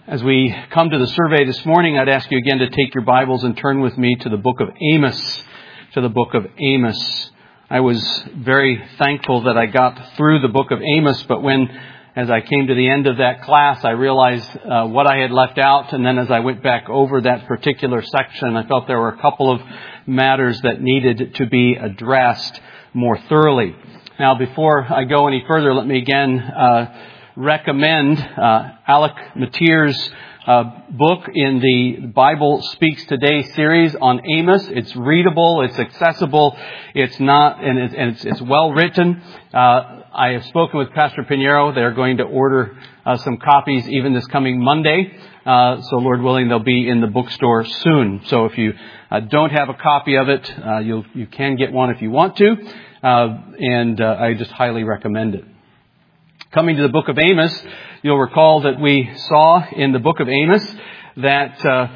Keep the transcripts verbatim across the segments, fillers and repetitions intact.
As we come to the survey this morning, I'd ask you again to take your Bibles and turn with me to the book of Amos, to the book of Amos. I was very thankful that I got through the book of Amos, but when, as I came to the end of that class, I realized uh, what I had left out, and then as I went back over that particular section, I felt there were a couple of matters that needed to be addressed more thoroughly. Now, before I go any further, let me again uh recommend uh, Alec Mateer's uh, book in the Bible Speaks Today series on Amos. It's readable, it's accessible, it's not, and it's, and it's, it's well written. Uh, I have spoken with Pastor Pinheiro. They're going to order uh, some copies even this coming Monday. Uh, so Lord willing, they'll be in the bookstore soon. So if you uh, don't have a copy of it, uh, you'll, you can get one if you want to. Uh, and uh, I just highly recommend it. Coming to the book of Amos, you'll recall that we saw in the book of Amos that uh,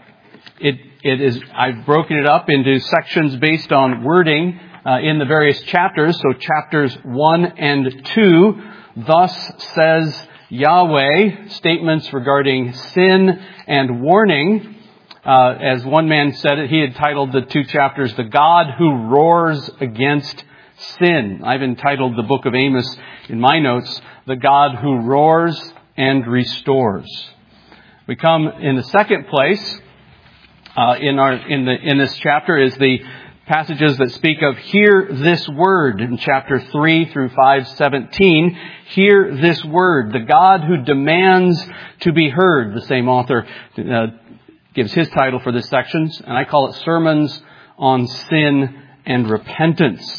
it it is I've broken it up into sections based on wording uh, in the various chapters. So chapters one and two, thus says Yahweh, statements regarding sin and warning. Uh, as one man said it, he had titled the two chapters, "The God Who Roars Against Sin." I've entitled the book of Amos in my notes, "The God Who Roars and Restores." We come in the second place uh, in our in the in this chapter is the passages that speak of "Hear this word" in chapter three through five seventeen. Hear this word, the God who demands to be heard. The same author uh, gives his title for this section, and I call it "Sermons on Sin and Repentance."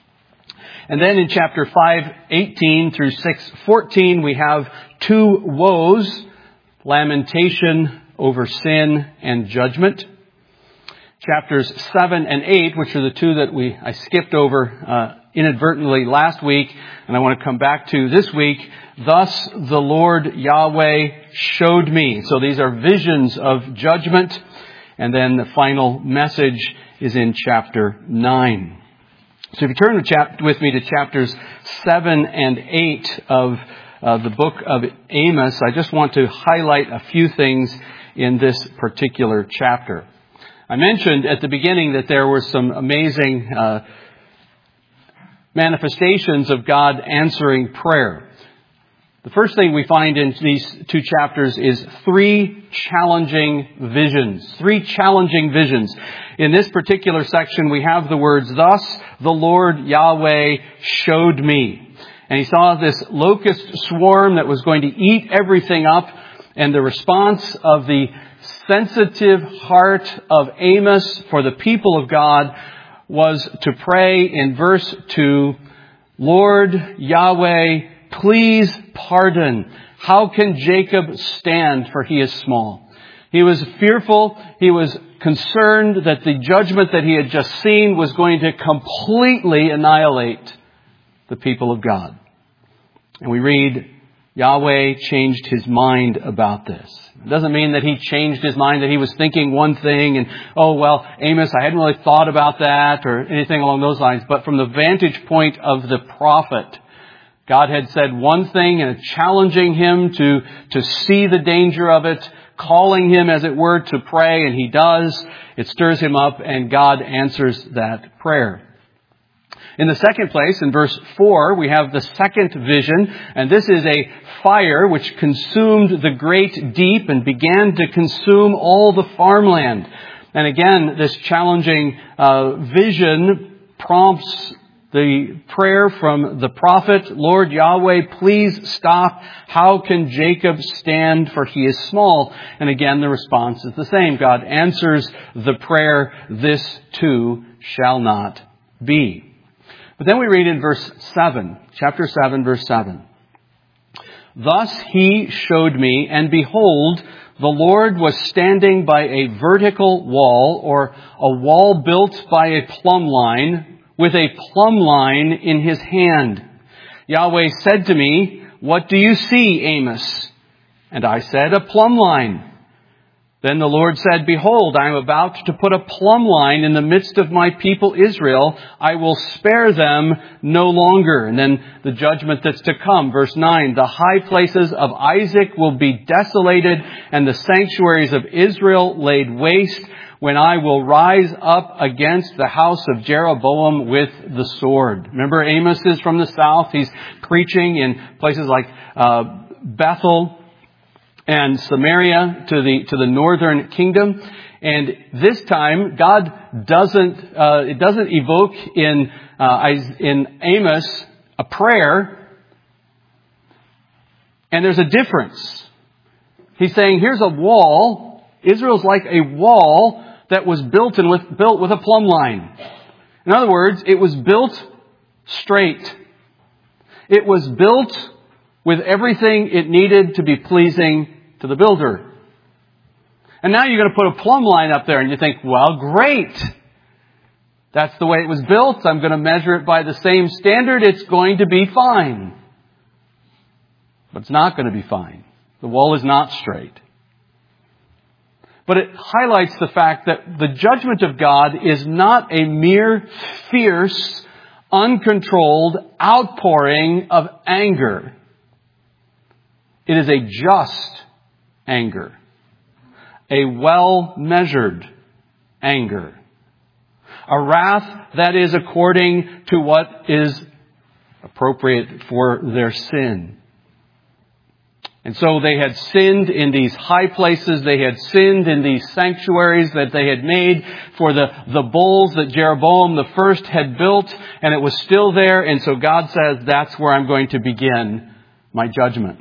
And then in chapter five eighteen through six fourteen, we have two woes, lamentation over sin and judgment. Chapters seven and eight, which are the two that we I skipped over uh, inadvertently last week, and I want to come back to this week. "Thus the Lord Yahweh showed me." So these are visions of judgment. And then the final message is in chapter nine. So if you turn with, chap- with me to chapters seven and eight of uh, the book of Amos, I just want to highlight a few things in this particular chapter. I mentioned at the beginning that there were some amazing uh, manifestations of God answering prayer. The first thing we find in these two chapters is three challenging visions. Three challenging visions. In this particular section, we have the words, "Thus the Lord Yahweh showed me." And he saw this locust swarm that was going to eat everything up. And the response of the sensitive heart of Amos for the people of God was to pray in verse two, "Lord Yahweh, please pardon. How can Jacob stand, for he is small?" He was fearful. He was concerned that the judgment that he had just seen was going to completely annihilate the people of God. And we read, Yahweh changed his mind about this. It doesn't mean that he changed his mind, that he was thinking one thing and, oh, well, Amos, I hadn't really thought about that or anything along those lines. But from the vantage point of the prophet, God had said one thing and challenging him to, to see the danger of it, calling him, as it were, to pray, and he does. It stirs him up, and God answers that prayer. In the second place, in verse four, we have the second vision, and this is a fire which consumed the great deep and began to consume all the farmland. And again, this challenging uh, vision prompts the prayer from the prophet, "Lord Yahweh, please stop. How can Jacob stand, for he is small?" And again, the response is the same. God answers the prayer, "This too shall not be." But then we read in verse seven, chapter seven, verse seven. "Thus he showed me, and behold, the Lord was standing by a vertical wall," or a wall built by a plumb line, "with a plumb line in his hand. Yahweh said to me, 'What do you see, Amos?' And I said, 'A plumb line.' Then the Lord said, Behold, I am about to put a plumb line in the midst of my people Israel. I will spare them no longer. And then the judgment that's to come. Verse nine, the high places of Isaac will be desolated, and the sanctuaries of Israel laid waste, when I will rise up against the house of Jeroboam with the sword. Remember, Amos is from the south. He's preaching in places like uh, Bethel and Samaria to the to the northern kingdom. And this time, God doesn't uh, it doesn't evoke in uh, in Amos a prayer. And there's a difference. He's saying, here's a wall. Israel's like a wall that was built and with built with a plumb line. In other words, it was built straight. It was built with everything it needed to be pleasing to the builder. And now you're going to put a plumb line up there and you think, well, great. That's the way it was built. I'm going to measure it by the same standard. It's going to be fine. But it's not going to be fine. The wall is not straight. But it highlights the fact that the judgment of God is not a mere fierce, uncontrolled outpouring of anger. It is a just anger. A well-measured anger. A wrath that is according to what is appropriate for their sin. And so they had sinned in these high places. They had sinned in these sanctuaries that they had made for the, the bulls that Jeroboam the first had built. And it was still there. And so God says, that's where I'm going to begin my judgment.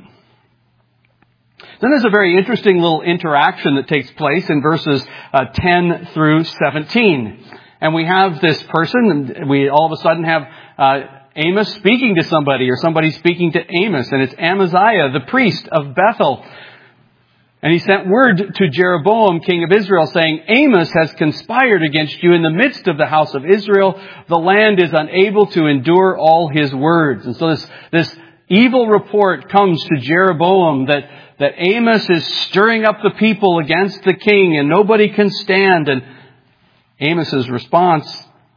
Then there's a very interesting little interaction that takes place in verses uh, ten through seventeen. And we have this person, and we all of a sudden have uh, Amos speaking to somebody, or somebody speaking to Amos, and it's Amaziah, the priest of Bethel. And he sent word to Jeroboam, king of Israel, saying, Amos has conspired against you in the midst of the house of Israel. The land is unable to endure all his words. And so this, this evil report comes to Jeroboam that, that Amos is stirring up the people against the king, and nobody can stand. And Amos's response,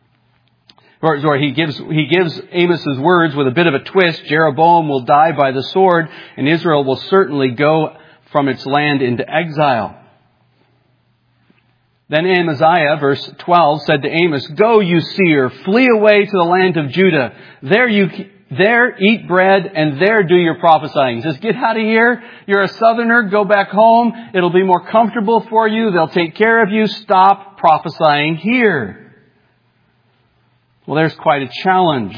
Or, or he gives he gives Amos's words with a bit of a twist. Jeroboam will die by the sword, and Israel will certainly go from its land into exile. Then Amaziah, verse twelve, said to Amos, Go, you seer, flee away to the land of Judah. There you there eat bread, and there do your prophesying. He says, get out of here. You're a southerner. Go back home. It'll be more comfortable for you. They'll take care of you. Stop prophesying here. Well, there's quite a challenge.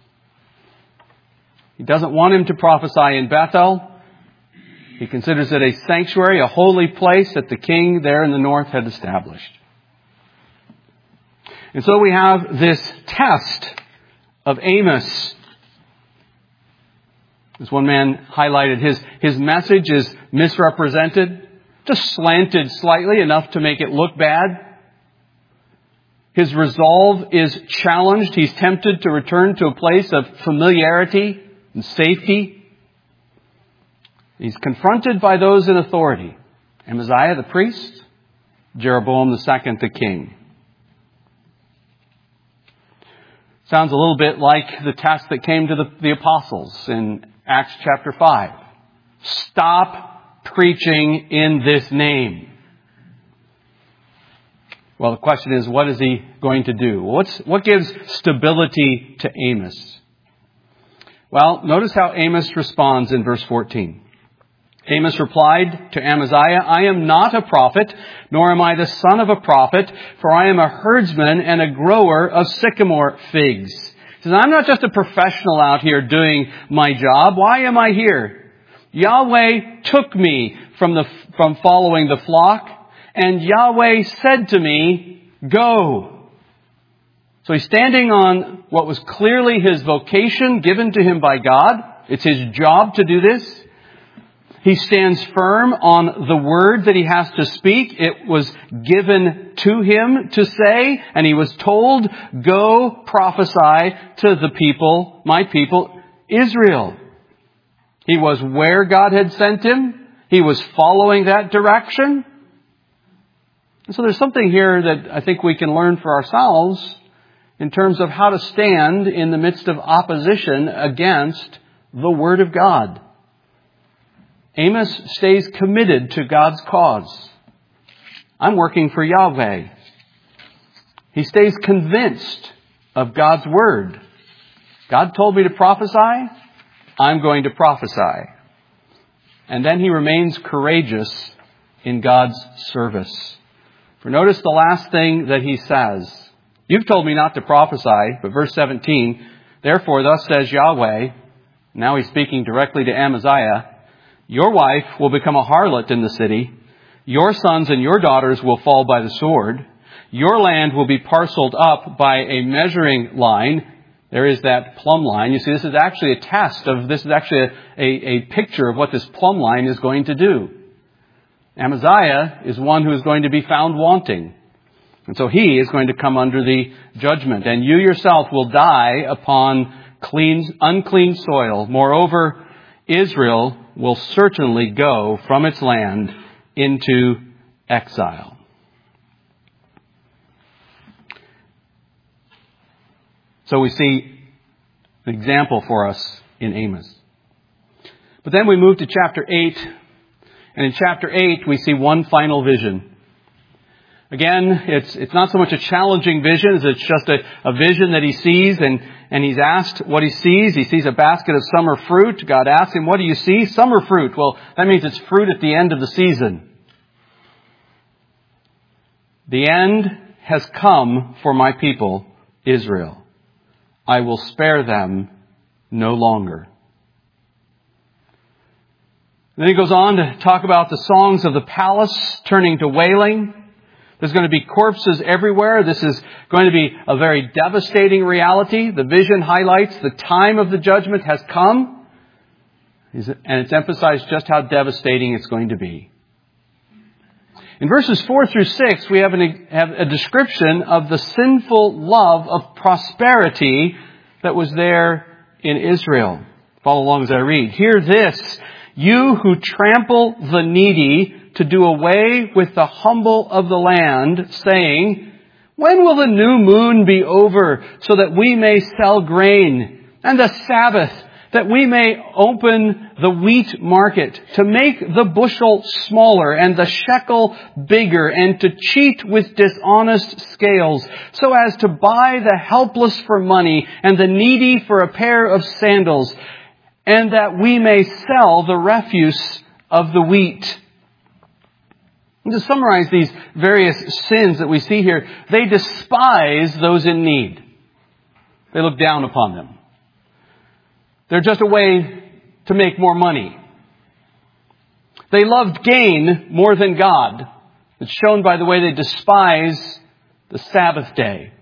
He doesn't want him to prophesy in Bethel. He considers it a sanctuary, a holy place that the king there in the north had established. And so we have this test of Amos. As one man highlighted, his, his message is misrepresented, just slanted slightly enough to make it look bad. His resolve is challenged. He's tempted to return to a place of familiarity and safety. He's confronted by those in authority. Amaziah the priest, Jeroboam the second the king. Sounds a little bit like the test that came to the, the apostles in Acts chapter five. Stop preaching in this name. Well, the question is, what is he going to do? What's, what gives stability to Amos? Well, notice how Amos responds in verse fourteen. Amos replied to Amaziah, I am not a prophet, nor am I the son of a prophet, for I am a herdsman and a grower of sycamore figs. He says, I'm not just a professional out here doing my job. Why am I here? Yahweh took me from the from following the flock, and Yahweh said to me, go. So he's standing on what was clearly his vocation given to him by God. It's his job to do this. He stands firm on the word that he has to speak. It was given to him to say, and he was told, go prophesy to the people, my people, Israel. He was where God had sent him. He was following that direction. And so there's something here that I think we can learn for ourselves in terms of how to stand in the midst of opposition against the Word of God. Amos stays committed to God's cause. I'm working for Yahweh. He stays convinced of God's Word. God told me to prophesy. I'm going to prophesy. And then he remains courageous in God's service. For notice the last thing that he says. You've told me not to prophesy, but verse seventeen, therefore thus says Yahweh, now he's speaking directly to Amaziah, your wife will become a harlot in the city. Your sons and your daughters will fall by the sword. Your land will be parceled up by a measuring line. There is that plumb line. You see, this is actually a test of, this is actually a, a, a picture of what this plumb line is going to do. Amaziah is one who is going to be found wanting. And so he is going to come under the judgment. And you yourself will die upon clean, unclean soil. Moreover, Israel will certainly go from its land into exile. So we see an example for us in Amos. But then we move to chapter eight. And in chapter eight, we see one final vision. Again, it's it's not so much a challenging vision as it's just a, a vision that he sees, and, and he's asked what he sees. He sees a basket of summer fruit. God asks him, what do you see? Summer fruit. Well, that means it's fruit at the end of the season. The end has come for my people, Israel. I will spare them no longer. Then he goes on to talk about the songs of the palace turning to wailing. There's going to be corpses everywhere. This is going to be a very devastating reality. The vision highlights the time of the judgment has come. And it's emphasized just how devastating it's going to be. In verses four through six, we have, an, have a description of the sinful love of prosperity that was there in Israel. Follow along as I read. Hear this, you who trample the needy to do away with the humble of the land, saying, when will the new moon be over so that we may sell grain, and the Sabbath that we may open the wheat market, to make the bushel smaller and the shekel bigger, and to cheat with dishonest scales, so as to buy the helpless for money and the needy for a pair of sandals, and that we may sell the refuse of the wheat. And to summarize these various sins that we see here, they despise those in need. They look down upon them. They're just a way to make more money. They loved gain more than God. It's shown by the way they despise the Sabbath day.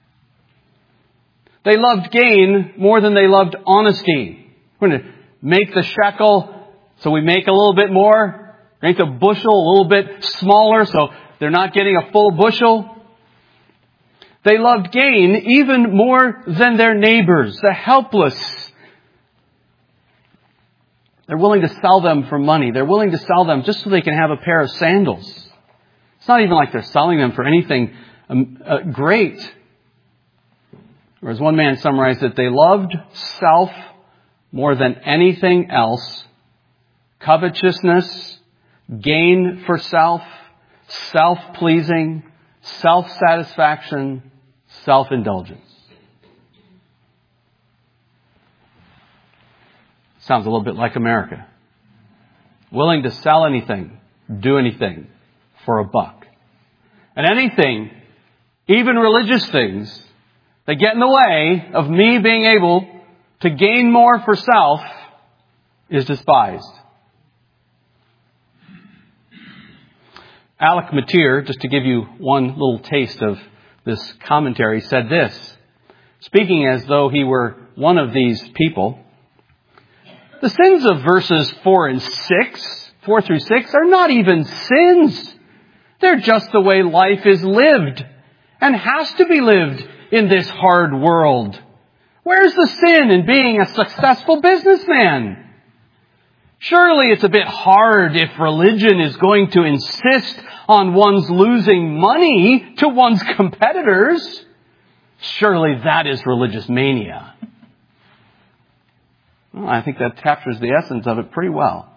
They loved gain more than they loved honesty. We're going to make the shekel so we make a little bit more. Make the bushel a little bit smaller so they're not getting a full bushel. They loved gain even more than their neighbors, the helpless. They're willing to sell them for money. They're willing to sell them just so they can have a pair of sandals. It's not even like they're selling them for anything um, uh, great. Or as one man summarized it, they loved self more than anything else. Covetousness, gain for self, self-pleasing, self-satisfaction, self-indulgence. Sounds a little bit like America. Willing to sell anything, do anything for a buck. And anything, even religious things, that get in the way of me being able to gain more for self is despised. Alec Motyer, just to give you one little taste of this commentary, said this, speaking as though he were one of these people. The sins of verses four and six, four through six, are not even sins. They're just the way life is lived and has to be lived in this hard world. Where's the sin in being a successful businessman? Surely it's a bit hard if religion is going to insist on one's losing money to one's competitors. Surely that is religious mania. Well, I think that captures the essence of it pretty well.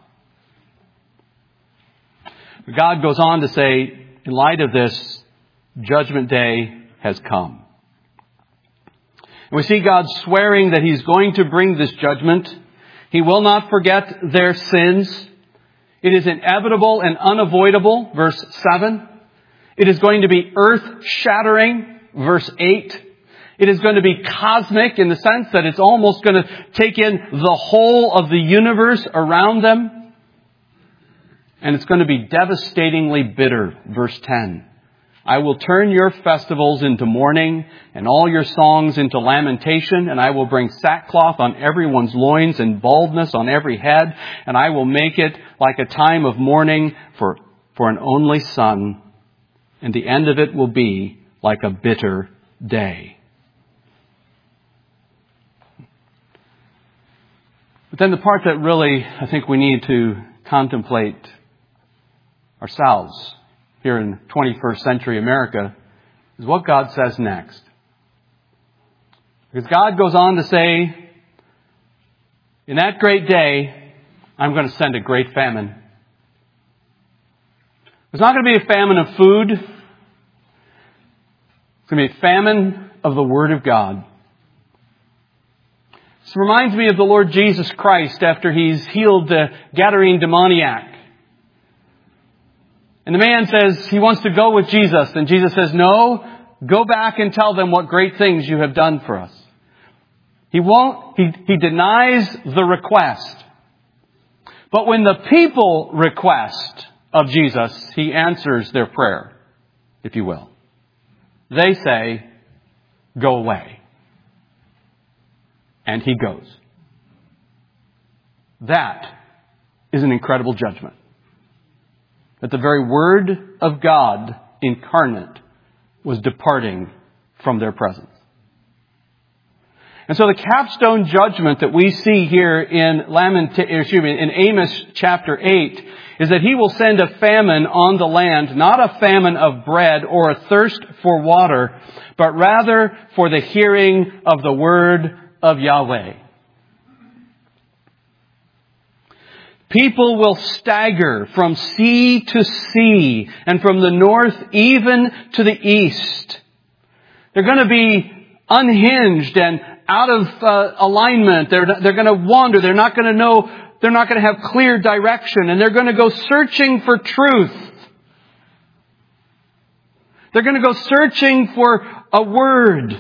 But God goes on to say, in light of this, Judgment Day has come. And we see God swearing that He's going to bring this judgment. He will not forget their sins. It is inevitable and unavoidable, verse seven. It is going to be earth-shattering, verse eight. It is going to be cosmic in the sense that it's almost going to take in the whole of the universe around them. And it's going to be devastatingly bitter, verse ten. I will turn your festivals into mourning and all your songs into lamentation, and I will bring sackcloth on everyone's loins and baldness on every head, and I will make it like a time of mourning for, for an only son, and the end of it will be like a bitter day. But then the part that really I think we need to contemplate ourselves here in twenty-first century America is what God says next. Because God goes on to say, in that great day, I'm going to send a great famine. It's not going to be a famine of food. It's going to be a famine of the Word of God. This reminds me of the Lord Jesus Christ after He's healed the Gadarene demoniac. And the man says he wants to go with Jesus. And Jesus says, no, go back and tell them what great things you have done for us. He won't, he, he denies the request. But when the people request of Jesus, He answers their prayer, if you will. They say, go away. And He goes. That is an incredible judgment. That the very Word of God incarnate was departing from their presence. And so the capstone judgment that we see here in Lament, excuse me, in Amos chapter eight is that He will send a famine on the land, not a famine of bread or a thirst for water, but rather for the hearing of the word of Yahweh. People will stagger from sea to sea and from the north even to the east. They're going to be unhinged and out of uh, alignment. They're, they're going to wander. They're not going to know, they're not going to have clear direction, and they're going to go searching for truth. They're going to go searching for a word.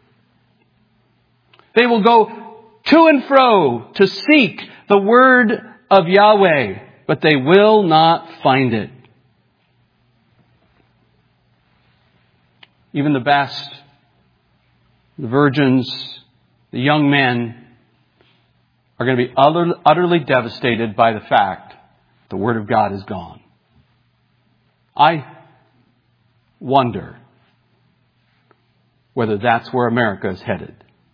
They will go to and fro to seek the word of Yahweh, but they will not find it. Even the best, the virgins, the young men are going to be utterly, utterly devastated by the fact the Word of God is gone. I wonder whether that's where America is headed.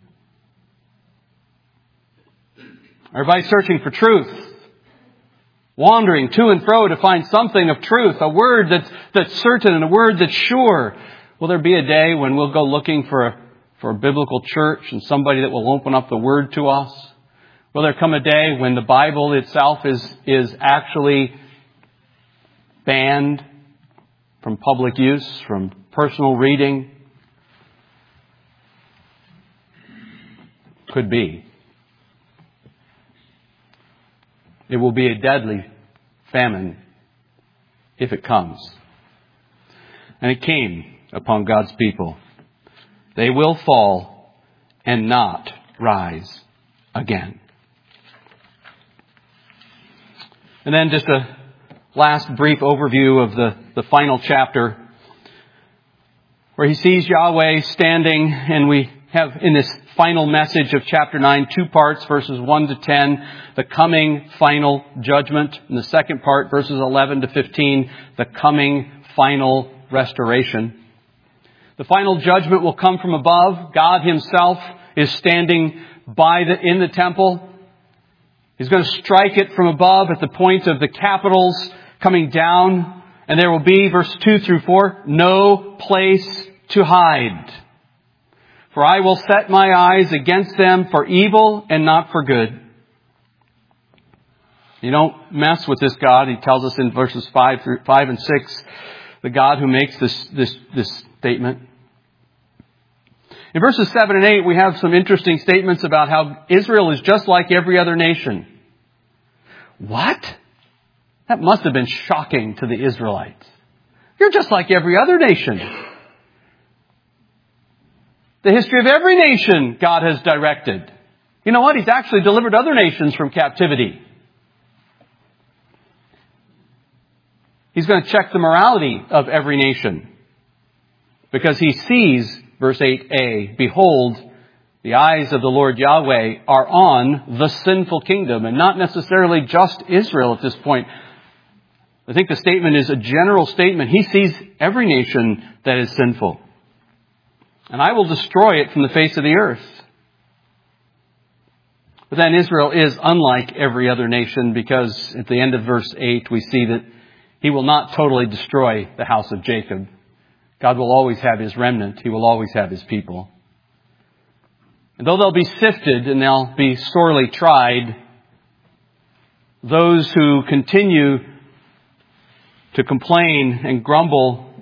Everybody's searching for truth. Wandering to and fro to find something of truth, a word that's, that's certain and a word that's sure. Will there be a day when we'll go looking for a, for a biblical church and somebody that will open up the word to us? Will there come a day when the Bible itself is, is actually banned from public use, from personal reading? Could be. It will be a deadly famine if it comes. And it came upon God's people. They will fall and not rise again. And then just a last brief overview of the, the final chapter, where he sees Yahweh standing, and we have in this final message of chapter nine, two parts, verses one to ten, the coming final judgment. In the second part, verses eleven to fifteen, the coming final restoration. The final judgment will come from above. God Himself is standing by the, in the temple. He's going to strike it from above at the point of the capitals coming down. And there will be, verse two through four, no place to hide. For I will set my eyes against them for evil and not for good. You don't mess with this God. He tells us in verses five through five and six, the God who makes this, this, this statement. In verses seven and eight, we have some interesting statements about how Israel is just like every other nation. What? That must have been shocking to the Israelites. You're just like every other nation. The history of every nation God has directed. You know what? He's actually delivered other nations from captivity. He's going to check the morality of every nation. Because he sees, verse eight a, behold, the eyes of the Lord Yahweh are on the sinful kingdom, and not necessarily just Israel at this point. I think the statement is a general statement. He sees every nation that is sinful. And I will destroy it from the face of the earth. But then Israel is unlike every other nation, because at the end of verse eight we see that he will not totally destroy the house of Jacob. God will always have his remnant. He will always have his people. And though they'll be sifted and they'll be sorely tried, those who continue to complain and grumble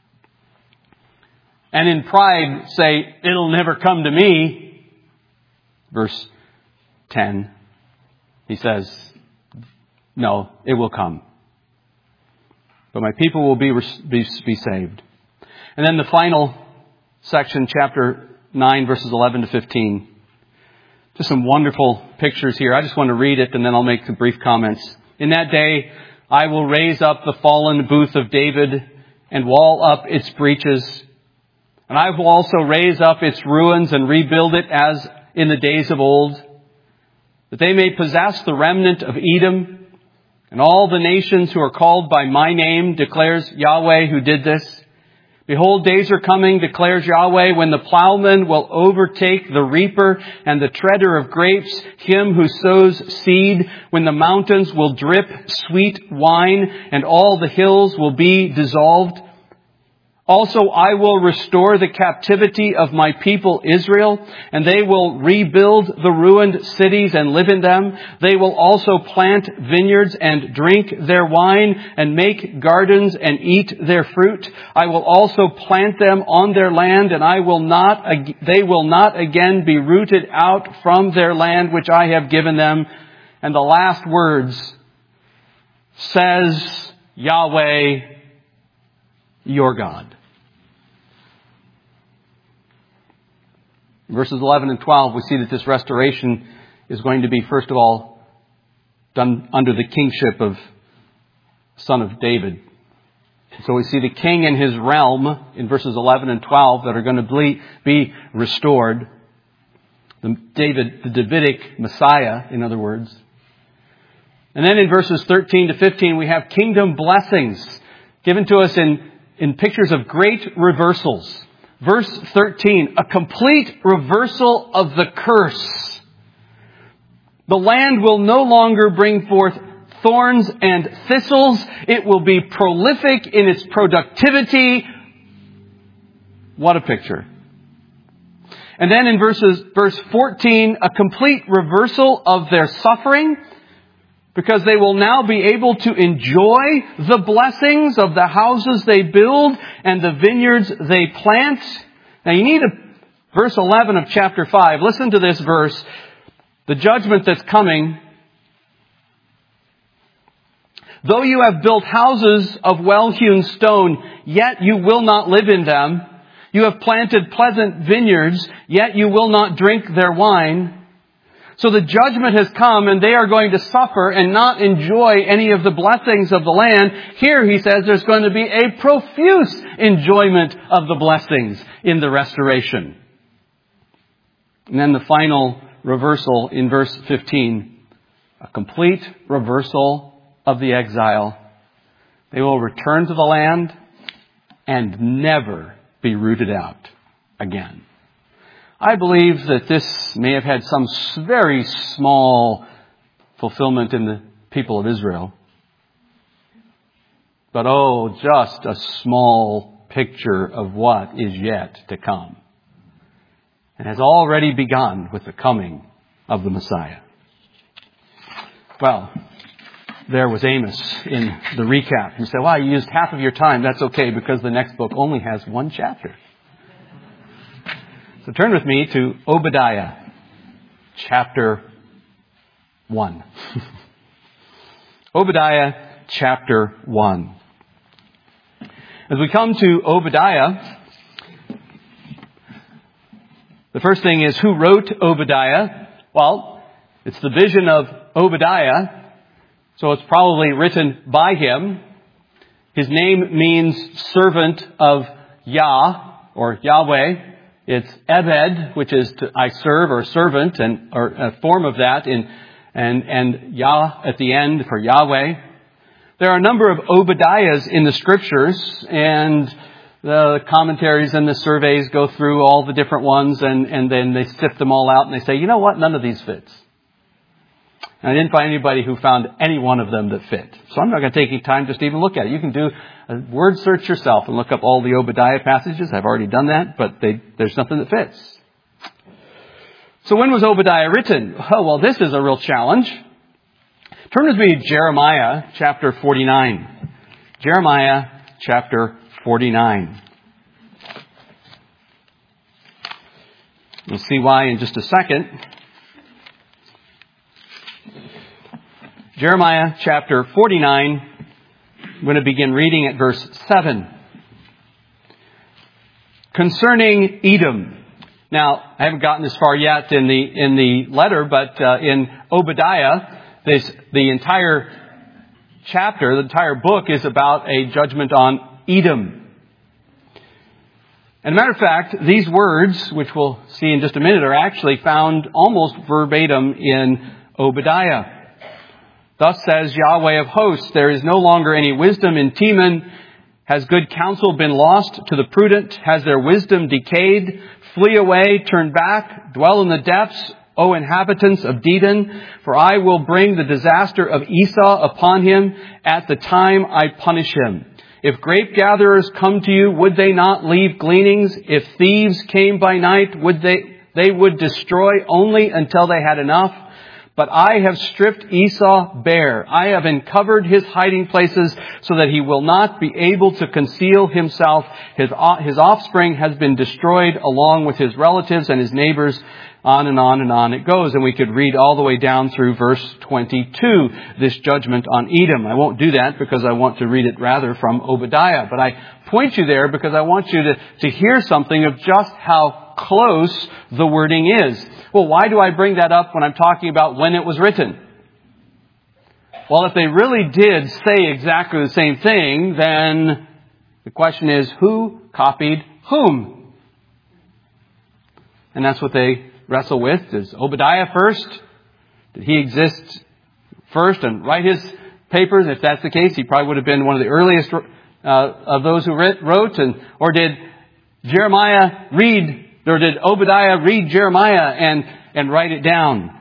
and in pride say, it'll never come to me. Verse ten, he says, no, it will come. But my people will be, be, be saved. And then the final section, chapter nine, verses eleven to fifteen. Just some wonderful pictures here. I just want to read it and then I'll make some brief comments. In that day, I will raise up the fallen booth of David and wall up its breaches. And I will also raise up its ruins and rebuild it as in the days of old, that they may possess the remnant of Edom. And all the nations who are called by my name, declares Yahweh who did this. Behold, days are coming, declares Yahweh, when the plowman will overtake the reaper and the treader of grapes, him who sows seed, when the mountains will drip sweet wine and all the hills will be dissolved. Also, I will restore the captivity of my people Israel, and they will rebuild the ruined cities and live in them. They will also plant vineyards and drink their wine and make gardens and eat their fruit. I will also plant them on their land, and I will not, they will not again be rooted out from their land which I have given them. And the last words, says Yahweh, your God. In verses eleven and twelve, we see that this restoration is going to be, first of all, done under the kingship of son of David. So we see the king and his realm in verses eleven and twelve that are going to be restored. The David, the Davidic Messiah, in other words. And then in verses thirteen to fifteen, we have kingdom blessings given to us in, in pictures of great reversals. Verse thirteen, a complete reversal of the curse. The land will no longer bring forth thorns and thistles. It will be prolific in its productivity. What a picture. And then in verses, verse fourteen, a complete reversal of their suffering, because they will now be able to enjoy the blessings of the houses they build and the vineyards they plant. Now you need a, verse eleven of chapter five. Listen to this verse. The judgment that's coming. Though you have built houses of well-hewn stone, yet you will not live in them. You have planted pleasant vineyards, yet you will not drink their wine. So the judgment has come and they are going to suffer and not enjoy any of the blessings of the land. Here he says there's going to be a profuse enjoyment of the blessings in the restoration. And then the final reversal in verse fifteen. A complete reversal of the exile. They will return to the land and never be rooted out again. I believe that this may have had some very small fulfillment in the people of Israel. But oh, just a small picture of what is yet to come. And has already begun with the coming of the Messiah. Well, there was Amos in the recap. You say, well, you used half of your time. That's okay, because the next book only has one chapter. So turn with me to Obadiah, chapter one. Obadiah, chapter one. As we come to Obadiah, the first thing is, who wrote Obadiah? Well, it's the vision of Obadiah. So it's probably written by him. His name means servant of Yah, or Yahweh. It's Ebed, which is to, I serve, or servant, and or a form of that, in, and, and Yah at the end for Yahweh. There are a number of Obadiahs in the Scriptures, and the commentaries and the surveys go through all the different ones, and, and then they sift them all out, and they say, you know what, none of these fits. And I didn't find anybody who found any one of them that fit. So I'm not going to take any time just to even look at it. You can do a word search yourself and look up all the Obadiah passages. I've already done that, but they, there's nothing that fits. So when was Obadiah written? Oh, well, this is a real challenge. Turn with me to Jeremiah chapter forty-nine. Jeremiah chapter forty-nine. You'll see why in just a second. Jeremiah chapter forty-nine. I'm going to begin reading at verse seven. Concerning Edom. Now, I haven't gotten this far yet in the in the letter, but uh, in Obadiah, this, the entire chapter, the entire book is about a judgment on Edom. And as a matter of fact, these words, which we'll see in just a minute, are actually found almost verbatim in Obadiah. Thus says Yahweh of hosts, there is no longer any wisdom in Teman. Has good counsel been lost to the prudent? Has their wisdom decayed? Flee away, turn back, dwell in the depths, O inhabitants of Dedan, for I will bring the disaster of Esau upon him at the time I punish him. If grape gatherers come to you, would they not leave gleanings? If thieves came by night, would they, they would destroy only until they had enough. But I have stripped Esau bare. I have uncovered his hiding places so that he will not be able to conceal himself. His, his offspring has been destroyed along with his relatives and his neighbors. On and on and on it goes. And we could read all the way down through verse twenty-two, this judgment on Edom. I won't do that because I want to read it rather from Obadiah. But I point you there because I want you to, to hear something of just how close the wording is. Well, why do I bring that up when I'm talking about when it was written? Well, if they really did say exactly the same thing, then the question is, who copied whom? And that's what they wrestle with. Is Obadiah first? Did he exist first and write his papers? If that's the case, he probably would have been one of the earliest uh, of those who wrote. And or did Jeremiah read, or did Obadiah read Jeremiah and, and write it down?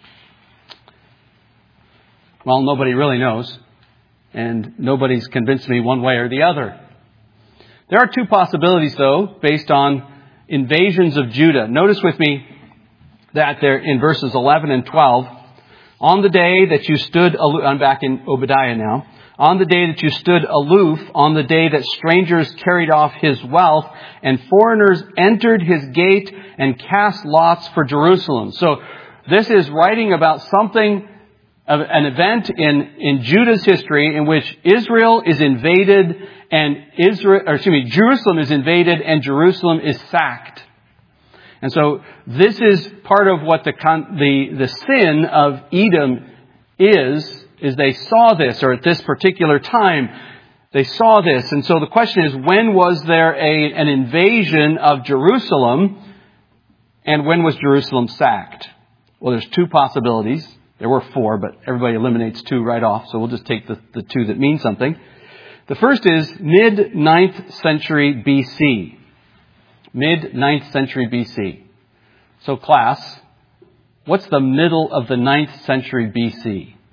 Well, nobody really knows. And nobody's convinced me one way or the other. There are two possibilities, though, based on invasions of Judah. Notice with me that there in verses eleven and twelve, on the day that you stood aloof, I'm back in Obadiah now, on the day that you stood aloof, on the day that strangers carried off his wealth, and foreigners entered his gate and cast lots for Jerusalem. So this is writing about something, of an event in, in Judah's history in which Israel is invaded and Israel, or excuse me, Jerusalem is invaded and Jerusalem is sacked. And so this is part of what the, the, the sin of Edom is, is they saw this, or at this particular time, they saw this. And so the question is, when was there a, an invasion of Jerusalem, and when was Jerusalem sacked? Well, there's two possibilities. There were four, but everybody eliminates two right off, so we'll just take the, the two that mean something. The first is mid-ninth century B C. Mid-ninth century B C. So class, what's the middle of the ninth century B C?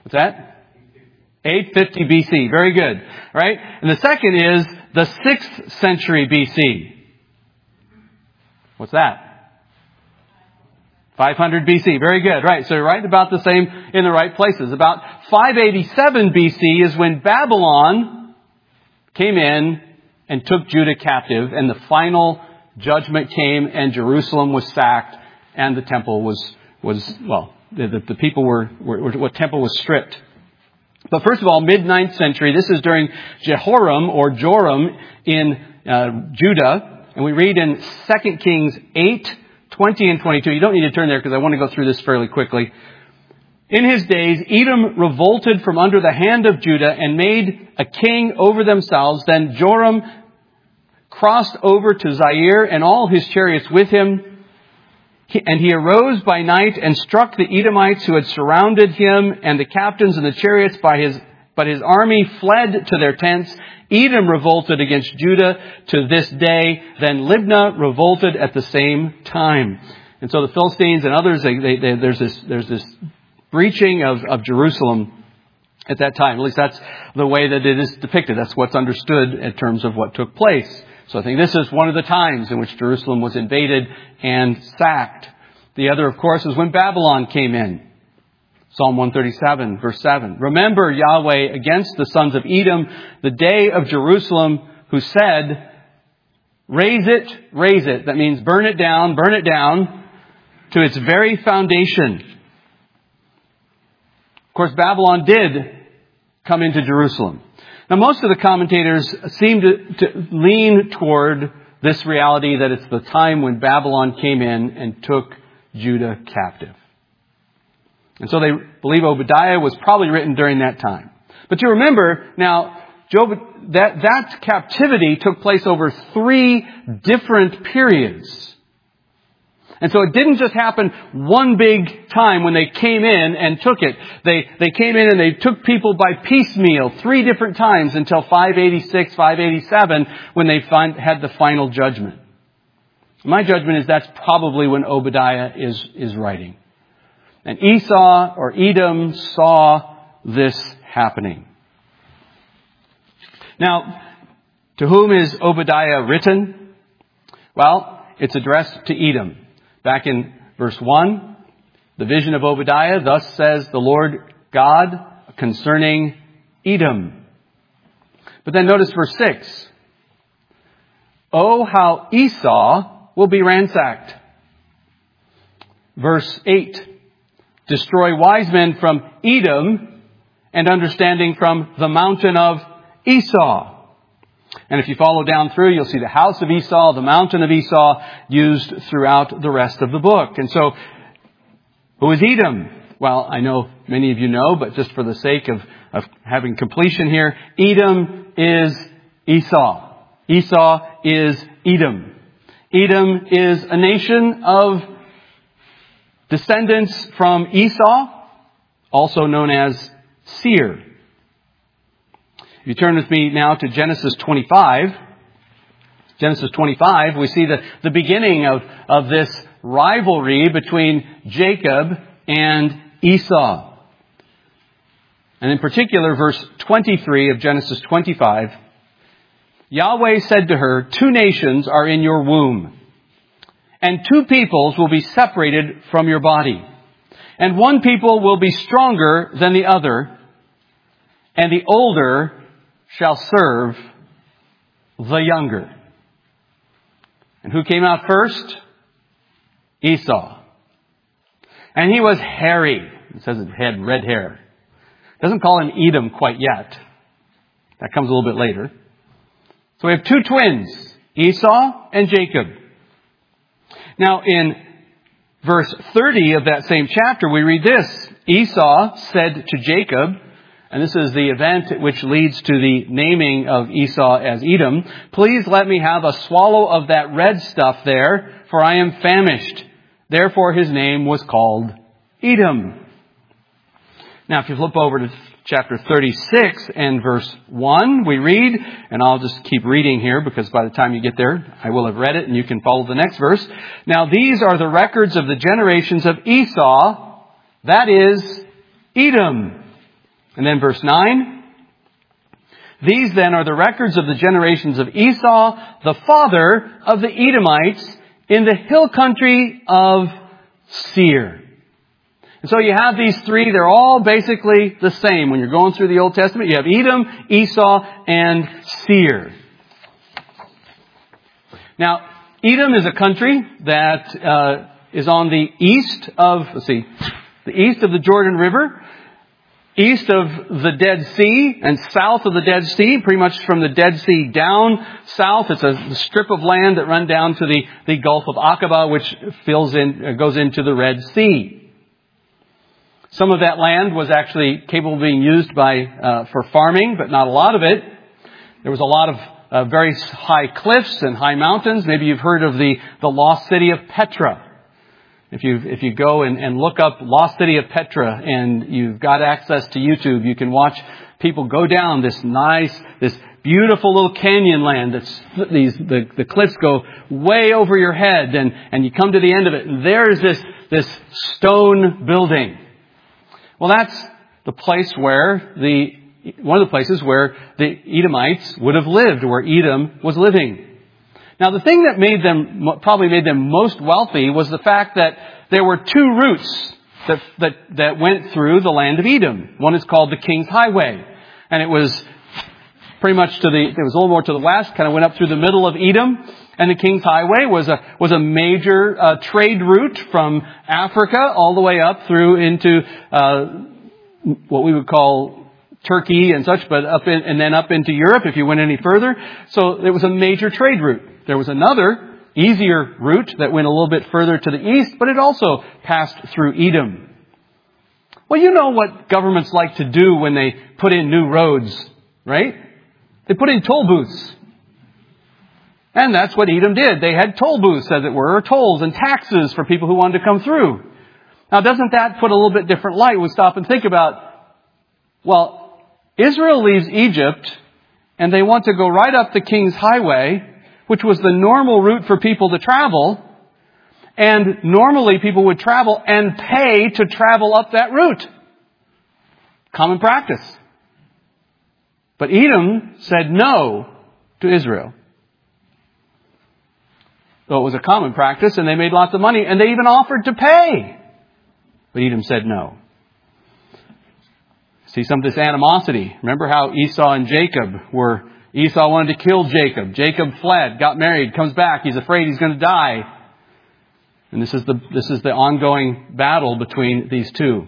What's that? eight fifty B C. Very good. Right? And the second is the sixth century B C. What's that? five hundred B C. Very good. Right. So you're right about the same in the right places. About five eighty-seven B C is when Babylon came in and took Judah captive, and the final judgment came, and Jerusalem was sacked, and the temple was, was well, the, the, the people were, were, were, what temple was stripped. But first of all, mid-ninth century, this is during Jehoram or Joram in uh, Judah, and we read in Second Kings eight, twenty and twenty-two. You don't need to turn there because I want to go through this fairly quickly. In his days, Edom revolted from under the hand of Judah and made a king over themselves. Then Joram crossed over to Zaire and all his chariots with him. And he arose by night and struck the Edomites who had surrounded him and the captains and the chariots by his, but his army fled to their tents. Edom revolted against Judah to this day. Then Libnah revolted at the same time. And so the Philistines and others, they, they, they, there's this, there's this breaching of, of Jerusalem at that time. At least that's the way that it is depicted. That's what's understood in terms of what took place. So I think this is one of the times in which Jerusalem was invaded and sacked. The other, of course, is when Babylon came in. Psalm one thirty-seven, verse seven. Remember, Yahweh, against the sons of Edom, the day of Jerusalem, who said, raise it, raise it. That means burn it down, burn it down to its very foundation. Of course, Babylon did come into Jerusalem. Now, most of the commentators seem to, to lean toward this reality that it's the time when Babylon came in and took Judah captive. And so they believe Obadiah was probably written during that time. But you remember, now, Job, that, that captivity took place over three different periods. And so it didn't just happen one big time when they came in and took it. They, they came in and they took people by piecemeal three different times until five eighty-six, five eighty-seven, when they find, had the final judgment. My judgment is that's probably when Obadiah is, is writing. And Esau or Edom saw this happening. Now, to whom is Obadiah written? Well, it's addressed to Edom. Back in verse one, the vision of Obadiah, thus says the Lord God concerning Edom. But then notice verse six. Oh, how Esau will be ransacked. Verse eight. Destroy wise men from Edom and understanding from the mountain of Esau. And if you follow down through, you'll see the house of Esau, the mountain of Esau, used throughout the rest of the book. And so, who is Edom? Well, I know many of you know, but just for the sake of, of having completion here, Edom is Esau. Esau is Edom. Edom is a nation of descendants from Esau, also known as Seir. If you turn with me now to Genesis twenty-five, Genesis twenty-five, we see the, the beginning of, of this rivalry between Jacob and Esau. And in particular, verse twenty-three of Genesis twenty-five, Yahweh said to her, two nations are in your womb, and two peoples will be separated from your body. And one people will be stronger than the other, and the older shall serve the younger. And who came out first? Esau. And he was hairy. It says it had red hair. It doesn't call him Edom quite yet. That comes a little bit later. So we have two twins, Esau and Jacob. Now in verse thirty of that same chapter, we read this. Esau said to Jacob, and this is the event which leads to the naming of Esau as Edom, please let me have a swallow of that red stuff there, for I am famished. Therefore his name was called Edom. Now if you flip over to chapter thirty-six and verse one, we read, and I'll just keep reading here because by the time you get there, I will have read it and you can follow the next verse. Now these are the records of the generations of Esau, that is Edom. And then verse nine. These then are the records of the generations of Esau, the father of the Edomites, in the hill country of Seir. And so you have these three, they're all basically the same. When you're going through the Old Testament, you have Edom, Esau, and Seir. Now, Edom is a country that uh, is on the east of, let's see, the east of the Jordan River, east of the Dead Sea, and south of the Dead Sea, pretty much from the Dead Sea down south. It's a strip of land that runs down to the, the Gulf of Aqaba, which fills in, uh, goes into the Red Sea. Some of that land was actually capable of being used by uh, for farming, but not a lot of it. There was a lot of uh, very high cliffs and high mountains. Maybe you've heard of the, the lost city of Petra. If you if you go and, and look up Lost City of Petra and you've got access to YouTube, you can watch people go down this nice, this beautiful little canyon land. That's these the, the cliffs go way over your head, and, and you come to the end of it, and there's this this stone building. Well, that's the place where the one of the places where the Edomites would have lived, where Edom was living. Now, the thing that made them, probably made them most wealthy was the fact that there were two routes that, that, that went through the land of Edom. One is called the King's Highway. And it was pretty much to the, it was a little more to the west, kind of went up through the middle of Edom. And the King's Highway was a, was a major uh, trade route from Africa all the way up through into, uh, what we would call Turkey and such, but up in, and then up into Europe if you went any further. So it was a major trade route. There was another easier route that went a little bit further to the east, but it also passed through Edom. Well, you know what governments like to do when they put in new roads, right? They put in toll booths. And that's what Edom did. They had toll booths, as it were, or tolls and taxes for people who wanted to come through. Now, doesn't that put a little bit different light? We stop and think about, well, Israel leaves Egypt, and they want to go right up the King's Highway, which was the normal route for people to travel. And normally people would travel and pay to travel up that route. Common practice. But Edom said no to Israel. So it was a common practice, and they made lots of money, and they even offered to pay. But Edom said no. See some of this animosity. Remember how Esau and Jacob were... Esau wanted to kill Jacob. Jacob fled, got married, comes back. He's afraid he's going to die. And this is the this is the ongoing battle between these two.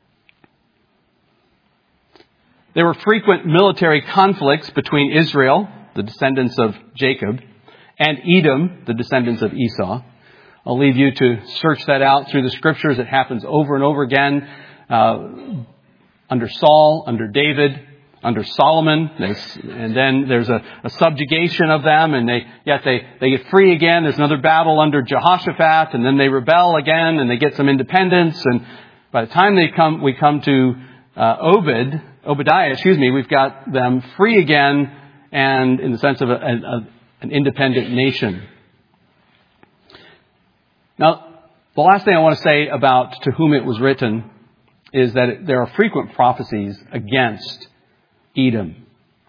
There were frequent military conflicts between Israel, the descendants of Jacob, and Edom, the descendants of Esau. I'll leave you to search that out through the scriptures. It happens over and over again uh, under Saul, under David, under Solomon, and then there's a, a subjugation of them, and they yet they, they get free again. There's another battle under Jehoshaphat, and then they rebel again, and they get some independence. And by the time they come, we come to uh, Obed, Obadiah, excuse me, we've got them free again, and in the sense of a, a, an independent nation. Now, the last thing I want to say about to whom it was written is that it, there are frequent prophecies against Edom.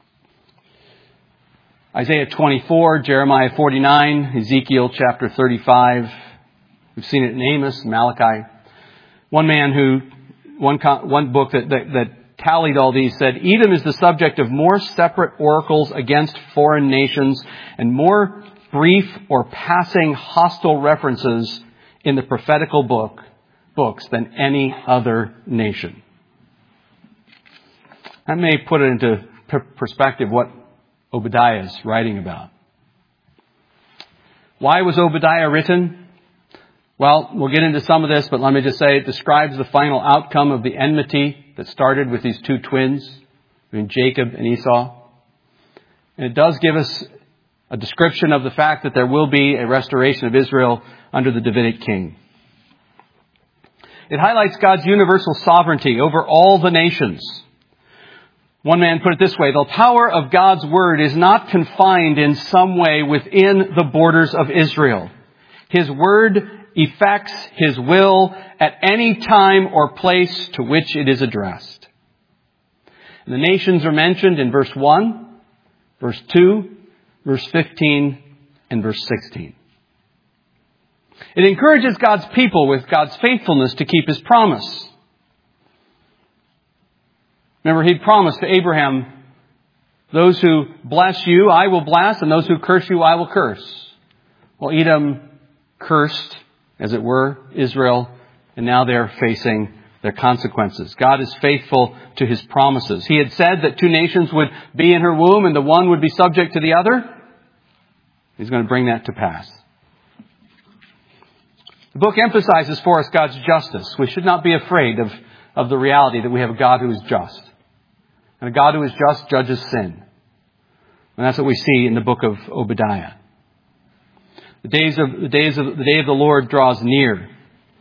Isaiah twenty-four, Jeremiah forty-nine, Ezekiel chapter thirty-five. We've seen it in Amos, Malachi. One man who, one one book that, that, that tallied all these said, Edom is the subject of more separate oracles against foreign nations and more brief or passing hostile references in the prophetical book books than any other nation. That may put it into perspective what Obadiah is writing about. Why was Obadiah written? Well, we'll get into some of this, but let me just say it describes the final outcome of the enmity that started with these two twins, between Jacob and Esau. And it does give us a description of the fact that there will be a restoration of Israel under the Davidic king. It highlights God's universal sovereignty over all the nations. One man put it this way, the power of God's word is not confined in some way within the borders of Israel. His word effects His will at any time or place to which it is addressed. The nations are mentioned in verse one, verse two, verse fifteen, and verse sixteen. It encourages God's people with God's faithfulness to keep His promise. Remember, He promised to Abraham, those who bless you, I will bless, and those who curse you, I will curse. Well, Edom cursed, as it were, Israel, and now they're facing their consequences. God is faithful to His promises. He had said that two nations would be in her womb and the one would be subject to the other. He's going to bring that to pass. The book emphasizes for us God's justice. We should not be afraid of, of the reality that we have a God who is just. And a God who is just judges sin. And that's what we see in the book of Obadiah. The days of the days of the day of the Lord draws near.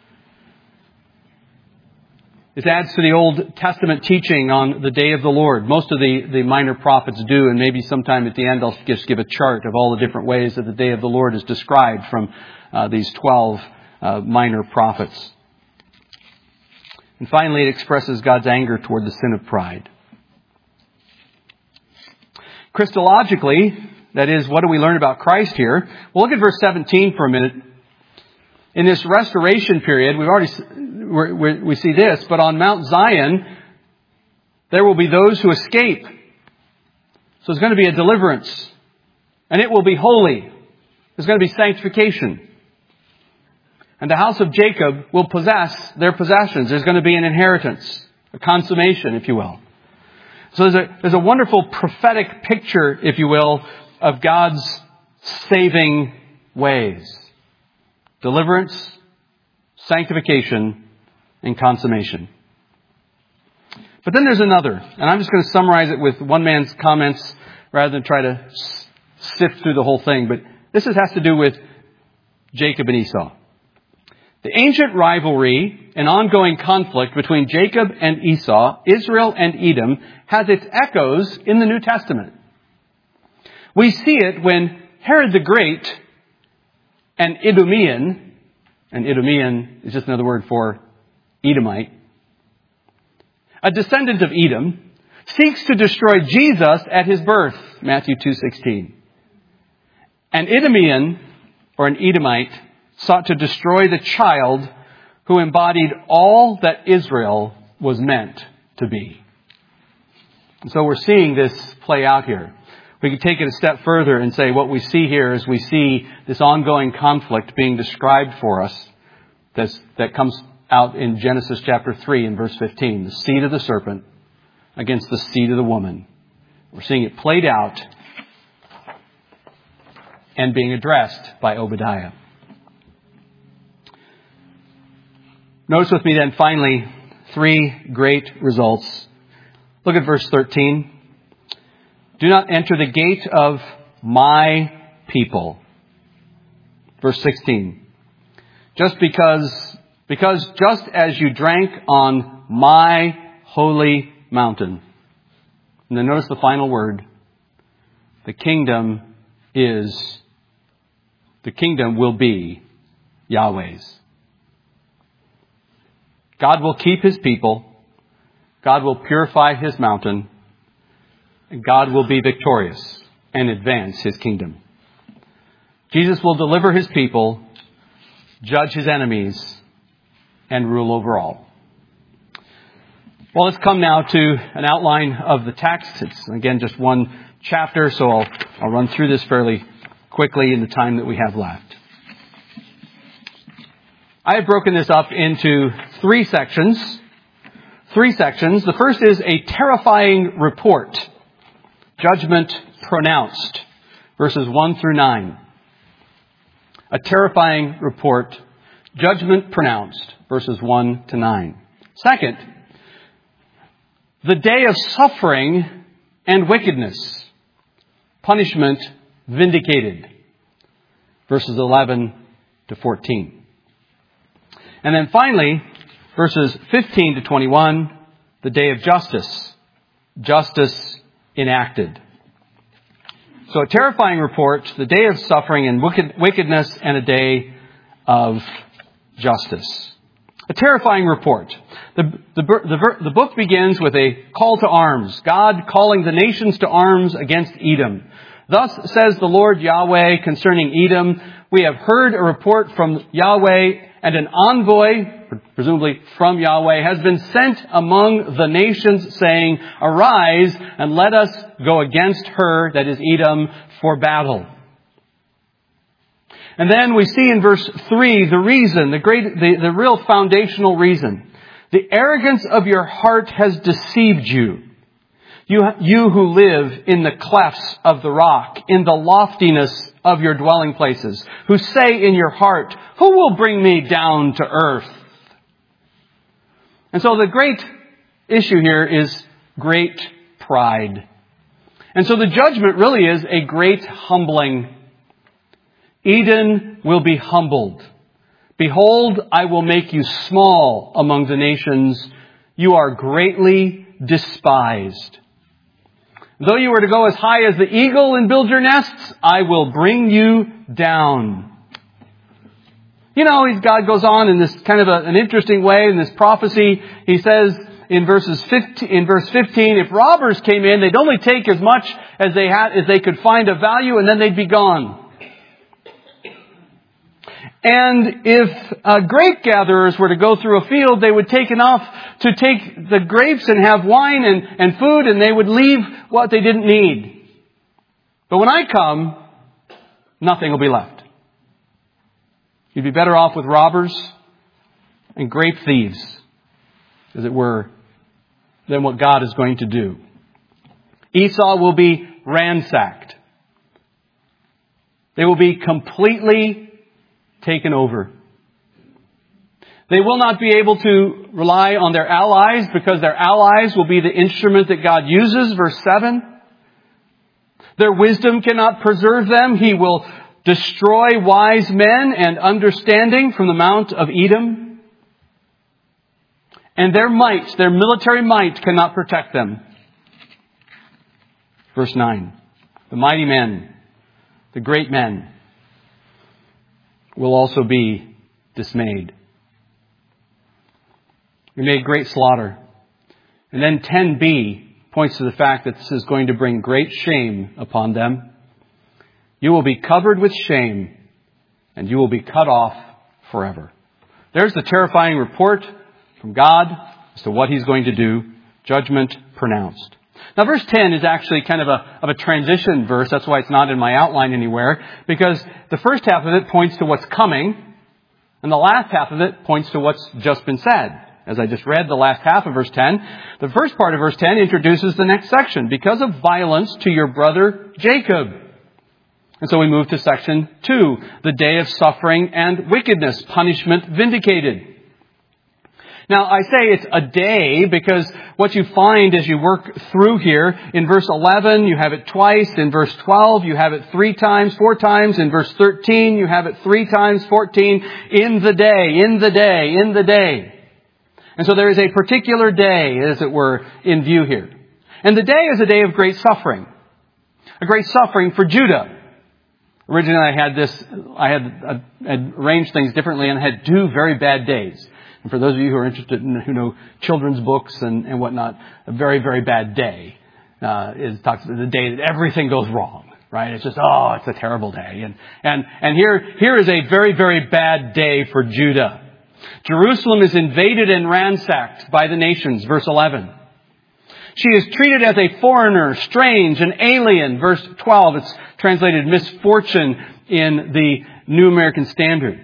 This adds to the Old Testament teaching on the day of the Lord. Most of the, the minor prophets do, and maybe sometime at the end I'll just give a chart of all the different ways that the day of the Lord is described from uh, these twelve uh, minor prophets. And finally, it expresses God's anger toward the sin of pride. Christologically, that is, what do we learn about Christ here? Well, look at verse seventeen for a minute. In this restoration period, we've already we we see this, but on Mount Zion, there will be those who escape. So there's going to be a deliverance, and it will be holy. There's going to be sanctification. And the house of Jacob will possess their possessions. There's going to be an inheritance, a consummation, if you will. So there's a, there's a wonderful prophetic picture, if you will, of God's saving ways. Deliverance, sanctification, and consummation. But then there's another, and I'm just going to summarize it with one man's comments rather than try to sift through the whole thing. But this has to do with Jacob and Esau. The ancient rivalry and ongoing conflict between Jacob and Esau, Israel and Edom, has its echoes in the New Testament. We see it when Herod the Great, an Idumean, and Idumean is just another word for Edomite, a descendant of Edom, seeks to destroy Jesus at His birth, Matthew two sixteen. An Idumean, or an Edomite, sought to destroy the child who embodied all that Israel was meant to be. And so we're seeing this play out here. We could take it a step further and say what we see here is we see this ongoing conflict being described for us that's, that comes out in Genesis chapter three and verse fifteen. The seed of the serpent against the seed of the woman. We're seeing it played out and being addressed by Obadiah. Notice with me then finally three great results. Look at verse thirteen. Do not enter the gate of my people. Verse sixteen. Just because, because just as you drank on my holy mountain. And then notice the final word. The kingdom is, the kingdom will be Yahweh's. God will keep His people. God will purify His mountain. And God will be victorious and advance His kingdom. Jesus will deliver His people, judge His enemies, and rule over all. Well, let's come now to an outline of the text. It's, again, just one chapter, so I'll, I'll run through this fairly quickly in the time that we have left. I have broken this up into three sections. Three sections. The first is a terrifying report. Judgment pronounced. Verses one through nine. A terrifying report. Judgment pronounced. Verses one to nine. Second, the day of suffering and wickedness. Punishment vindicated. Verses eleven to fourteen. And then finally, verses fifteen to twenty-one, the day of justice. Justice enacted. So a terrifying report, the day of suffering and wicked, wickedness, and a day of justice. A terrifying report. The, the, the, the book begins with a call to arms. God calling the nations to arms against Edom. Thus says the Lord Yahweh concerning Edom, we have heard a report from Yahweh, and an envoy, presumably from Yahweh, has been sent among the nations, saying, arise and let us go against her, that is Edom, for battle. And then we see in verse three the reason, the great, the, the real foundational reason. The arrogance of your heart has deceived you. You, you who live in the clefts of the rock, in the loftiness of your dwelling places, who say in your heart, who will bring me down to earth? And so the great issue here is great pride. And so the judgment really is a great humbling. Edom will be humbled. Behold, I will make you small among the nations. You are greatly despised. Though you were to go as high as the eagle and build your nests, I will bring you down. You know, God goes on in this kind of a, an interesting way in this prophecy. He says in verses fifteen, in verse fifteen, if robbers came in, they'd only take as much as they had, as they could find of value, and then they'd be gone. And if uh, grape gatherers were to go through a field, they would take enough to take the grapes and have wine and, and food, and they would leave what they didn't need. But when I come, nothing will be left. You'd be better off with robbers and grape thieves, as it were, than what God is going to do. Esau will be ransacked. They will be completely taken over. They will not be able to rely on their allies because their allies will be the instrument that God uses. Verse seven. Their wisdom cannot preserve them. He will destroy wise men and understanding from the Mount of Edom. And their might, their military might, cannot protect them. Verse nine. The mighty men, the great men, will also be dismayed. We made great slaughter. And then ten b points to the fact that this is going to bring great shame upon them. You will be covered with shame, and you will be cut off forever. There's the terrifying report from God as to what He's going to do. Judgment pronounced. Now, verse ten is actually kind of a, of a transition verse. That's why it's not in my outline anywhere. Because the first half of it points to what's coming. And the last half of it points to what's just been said. As I just read the last half of verse ten. The first part of verse ten introduces the next section. Because of violence to your brother Jacob. And so we move to section two. The day of suffering and wickedness. Punishment vindicated. Now, I say it's a day because what you find as you work through here, in verse eleven, you have it twice. In verse twelve, you have it three times, four times. In verse thirteen, you have it three times, fourteen. In the day, in the day, in the day. And so there is a particular day, as it were, in view here. And the day is a day of great suffering. A great suffering for Judah. Originally, I had this, I had, I had arranged things differently and had two very bad days. And for those of you who are interested in, who know children's books and, and whatnot, a very, very bad day uh, is talks about the day that everything goes wrong, right? It's just, oh, it's a terrible day. And and and here here is a very, very bad day for Judah. Jerusalem is invaded and ransacked by the nations, verse eleven. She is treated as a foreigner, strange, and alien, verse twelve. It's translated misfortune in the New American Standard.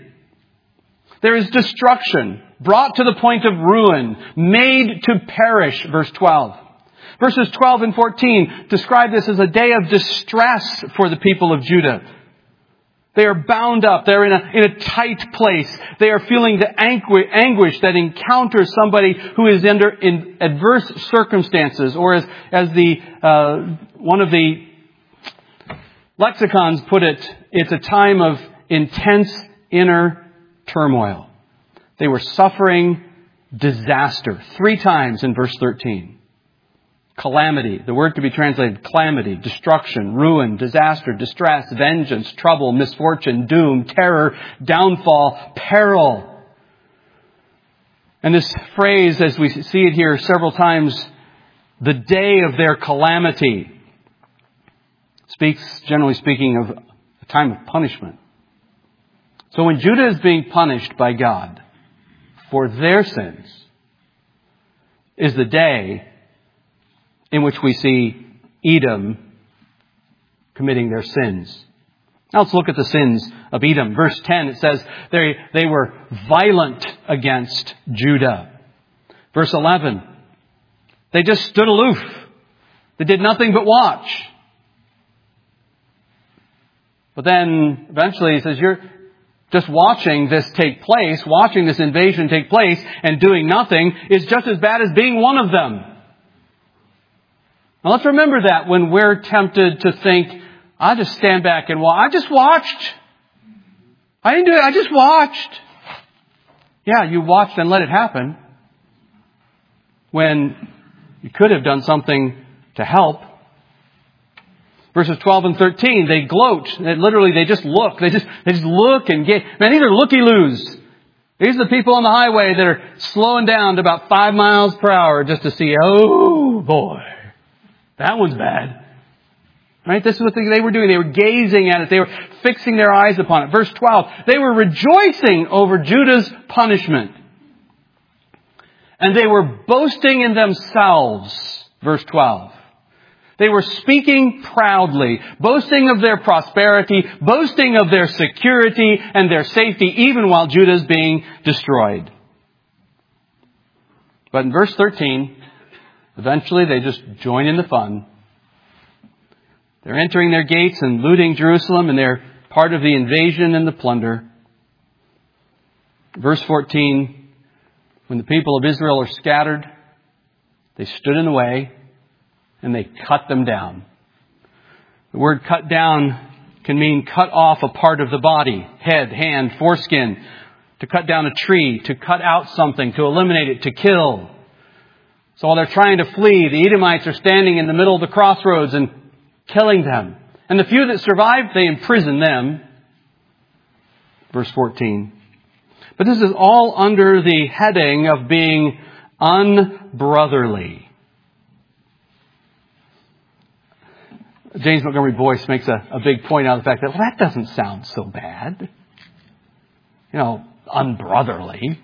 There is destruction, brought to the point of ruin, made to perish, verse twelve. Verses twelve and fourteen describe this as a day of distress for the people of Judah. They are bound up. They're in a, in a tight place. They are feeling the anguish, anguish that encounters somebody who is under in adverse circumstances, or as, as the uh, one of the lexicons put it, it's a time of intense inner turmoil. They were suffering disaster. Three times in verse thirteen. Calamity. The word could be translated calamity, destruction, ruin, disaster, distress, vengeance, trouble, misfortune, doom, terror, downfall, peril. And this phrase, as we see it here several times, the day of their calamity, speaks, generally speaking, of a time of punishment. So when Judah is being punished by God for their sins, is the day in which we see Edom committing their sins. Now let's look at the sins of Edom. Verse ten, it says they, they were violent against Judah. Verse eleven, they just stood aloof. They did nothing but watch. But then eventually he says, you're just watching this take place, watching this invasion take place and doing nothing is just as bad as being one of them. Now let's remember that when we're tempted to think, I just stand back and watch. I just watched. I didn't do it. I just watched. Yeah, you watched and let it happen when you could have done something to help. Verses twelve and thirteen, they gloat. They literally, they just look. They just, they just look and get, man, these are looky-loos. These are the people on the highway that are slowing down to about five miles per hour just to see, oh boy, that one's bad. Right? This is what they were doing. They were gazing at it. They were fixing their eyes upon it. Verse twelve, they were rejoicing over Judah's punishment. And they were boasting in themselves. Verse twelve. They were speaking proudly, boasting of their prosperity, boasting of their security and their safety, even while Judah is being destroyed. But in verse thirteen, eventually they just join in the fun. They're entering their gates and looting Jerusalem, and they're part of the invasion and the plunder. Verse fourteen, when the people of Israel are scattered, they stood in the way and they cut them down. The word cut down can mean cut off a part of the body, head, hand, foreskin, to cut down a tree, to cut out something, to eliminate it, to kill. So while they're trying to flee, the Edomites are standing in the middle of the crossroads and killing them. And the few that survived, they imprison them. Verse fourteen. But this is all under the heading of being unbrotherly. James Montgomery Boyce makes a, a big point out of the fact that, well, that doesn't sound so bad. You know, unbrotherly.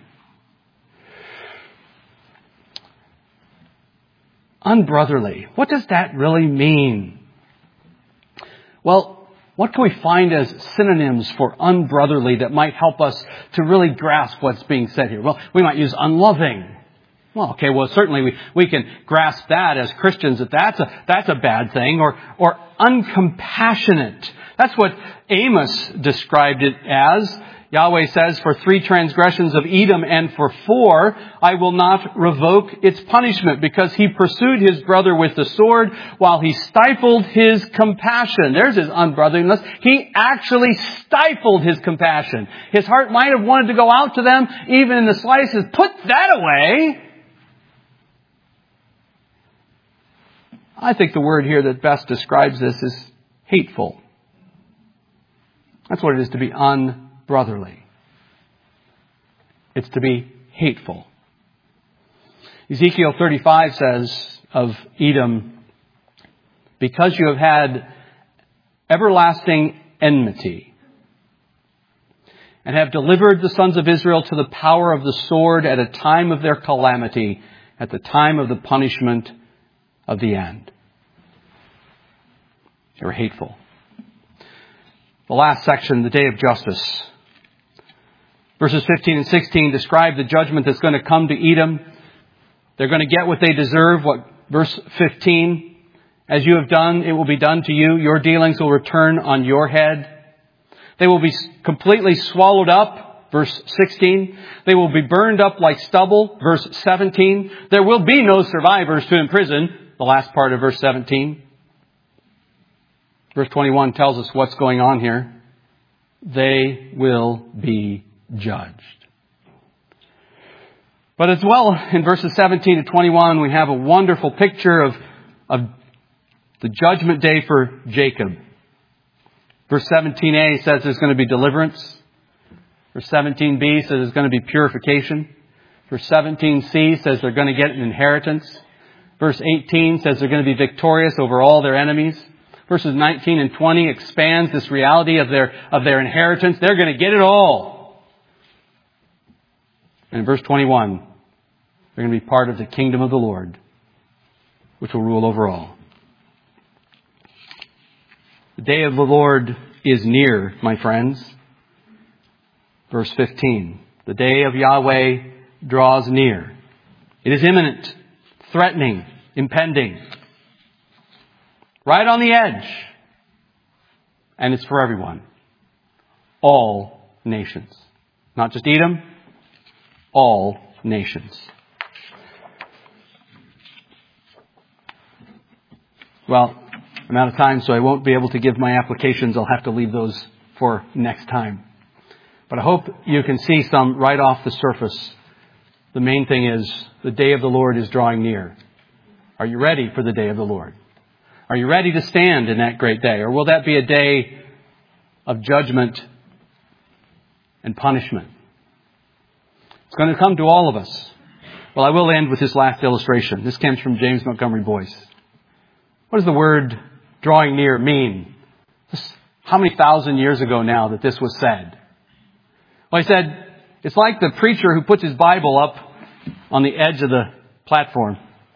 Unbrotherly. What does that really mean? Well, what can we find as synonyms for unbrotherly that might help us to really grasp what's being said here? Well, we might use unloving. Well, okay, well, certainly we, we can grasp that as Christians, that that's a, that's a bad thing. Or, or uncompassionate. That's what Amos described it as. Yahweh says, for three transgressions of Edom and for four, I will not revoke its punishment, because he pursued his brother with the sword while he stifled his compassion. There's his unbrotherliness. He actually stifled his compassion. His heart might have wanted to go out to them, even in the slices. Put that away. I think the word here that best describes this is hateful. That's what it is to be unbrotherly. It's to be hateful. Ezekiel thirty-five says of Edom, because you have had everlasting enmity and have delivered the sons of Israel to the power of the sword at a time of their calamity, at the time of the punishment of the end. They were hateful. The last section, the day of justice. Verses fifteen and sixteen describe the judgment that's going to come to Edom. They're going to get what they deserve. What verse fifteen, as you have done, it will be done to you. Your dealings will return on your head. They will be completely swallowed up. Verse sixteen. They will be burned up like stubble. Verse seventeen. There will be no survivors to imprison. The last part of verse seventeen. Verse twenty-one tells us what's going on here. They will be judged. But as well, in verses seventeen to twenty-one, we have a wonderful picture of, of the judgment day for Jacob. Verse seventeen a says there's going to be deliverance. Verse seventeen b says there's going to be purification. Verse seventeen c says they're going to get an inheritance. Verse eighteen says they're going to be victorious over all their enemies. Verses nineteen and twenty expands this reality of their, of their inheritance. They're going to get it all. And in verse twenty-one, they're going to be part of the kingdom of the Lord, which will rule over all. The day of the Lord is near, my friends. Verse fifteen, the day of Yahweh draws near. It is imminent, threatening, impending. Right on the edge. And it's for everyone. All nations. Not just Edom. All nations. Well, I'm out of time, so I won't be able to give my applications. I'll have to leave those for next time. But I hope you can see some right off the surface. The main thing is the day of the Lord is drawing near. Are you ready for the day of the Lord? Are you ready to stand in that great day? Or will that be a day of judgment and punishment? It's going to come to all of us. Well, I will end with this last illustration. This comes from James Montgomery Boyce. What does the word drawing near mean? This, how many thousand years ago now that this was said? Well, he said, it's like the preacher who puts his Bible up on the edge of the platform.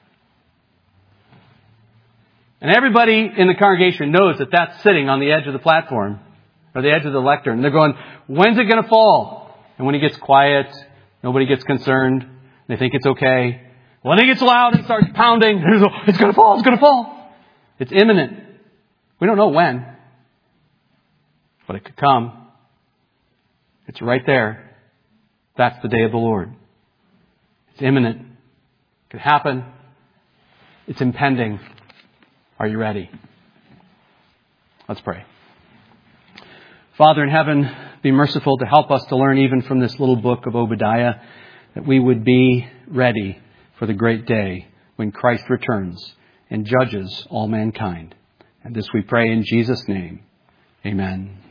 And everybody in the congregation knows that that's sitting on the edge of the platform, or the edge of the lectern. And they're going, when's it going to fall? And when he gets quiet, nobody gets concerned. They think it's okay. When it gets loud, it starts pounding. It's going to fall, it's going to fall. It's imminent. We don't know when, but it could come. It's right there. That's the day of the Lord. It's imminent. It could happen. It's impending. Are you ready? Let's pray. Father in heaven, be merciful to help us to learn even from this little book of Obadiah that we would be ready for the great day when Christ returns and judges all mankind. And this we pray in Jesus' name. Amen.